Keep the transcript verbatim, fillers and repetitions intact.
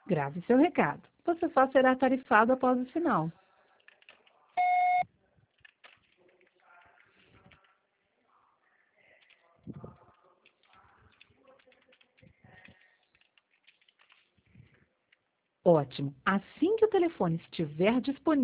Grave seu recado. Você só será tarifado após o sinal. Ótimo. Assim que o telefone estiver disponível,